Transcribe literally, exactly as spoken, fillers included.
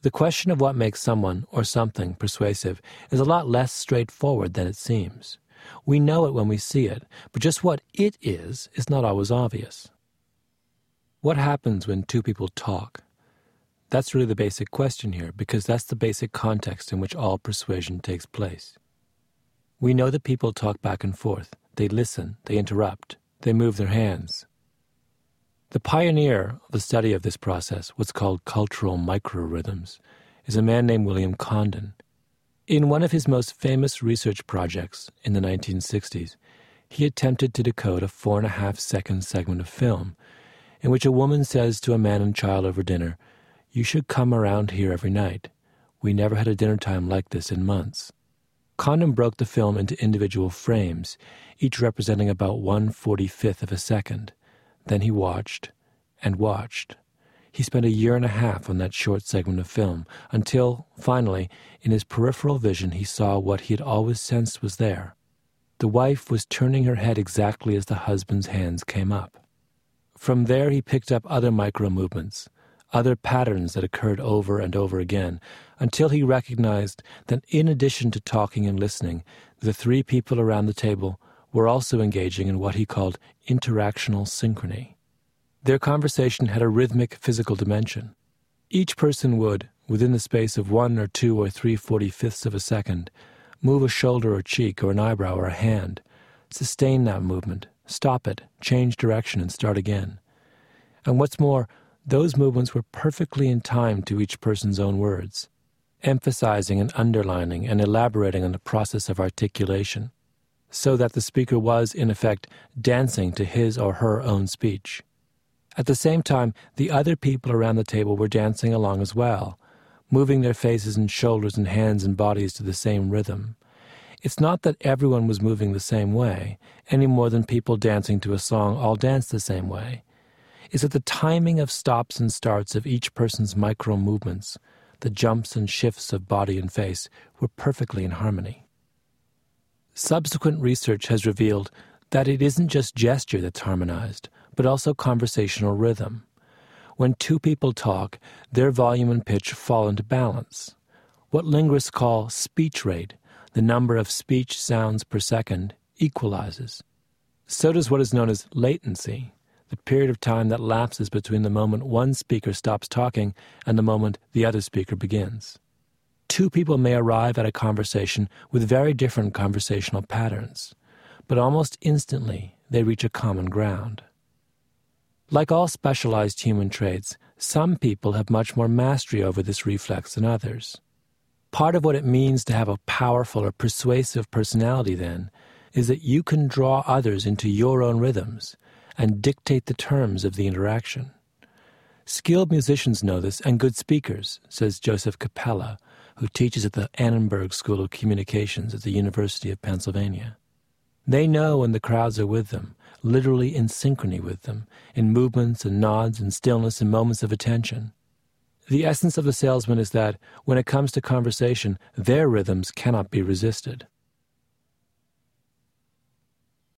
The question of what makes someone or something persuasive is a lot less straightforward than it seems. We know it when we see it, but just what it is is not always obvious. What happens when two people talk? That's really the basic question here, because that's the basic context in which all persuasion takes place. We know that people talk back and forth. They listen, they interrupt, they move their hands. The pioneer of the study of this process, what's called cultural microrhythms, is a man named William Condon. In one of his most famous research projects in the nineteen sixties, he attempted to decode a four and a half second segment of film in which a woman says to a man and child over dinner, "You should come around here every night. We never had a dinner time like this in months." Condon broke the film into individual frames, each representing about one forty-fifth of a second. Then he watched and watched. He spent a year and a half on that short segment of film, until, finally, in his peripheral vision he saw what he had always sensed was there. The wife was turning her head exactly as the husband's hands came up. From there he picked up other micro-movements, other patterns that occurred over and over again, until he recognized that in addition to talking and listening, the three people around the table were also engaging in what he called interactional synchrony. Their conversation had a rhythmic physical dimension. Each person would, within the space of one or two or three forty-fifths of a second, move a shoulder or cheek or an eyebrow or a hand, sustain that movement, stop it, change direction, and start again. And what's more, those movements were perfectly in time to each person's own words, emphasizing and underlining and elaborating on the process of articulation, so that the speaker was, in effect, dancing to his or her own speech. At the same time, the other people around the table were dancing along as well, moving their faces and shoulders and hands and bodies to the same rhythm. It's not that everyone was moving the same way, any more than people dancing to a song all dance the same way. It's that the timing of stops and starts of each person's micro-movements, the jumps and shifts of body and face, were perfectly in harmony. Subsequent research has revealed that it isn't just gesture that's harmonized, but also conversational rhythm. When two people talk, their volume and pitch fall into balance. What linguists call speech rate, the number of speech sounds per second, equalizes. So does what is known as latency, the period of time that lapses between the moment one speaker stops talking and the moment the other speaker begins. Two people may arrive at a conversation with very different conversational patterns, but almost instantly they reach a common ground. Like all specialized human traits, some people have much more mastery over this reflex than others. Part of what it means to have a powerful or persuasive personality, then, is that you can draw others into your own rhythms and dictate the terms of the interaction. Skilled musicians know this, and good speakers, says Joseph Capella, who teaches at the Annenberg School of Communications at the University of Pennsylvania. They know when the crowds are with them, literally in synchrony with them, in movements and nods and stillness and moments of attention. The essence of the salesman is that, when it comes to conversation, their rhythms cannot be resisted.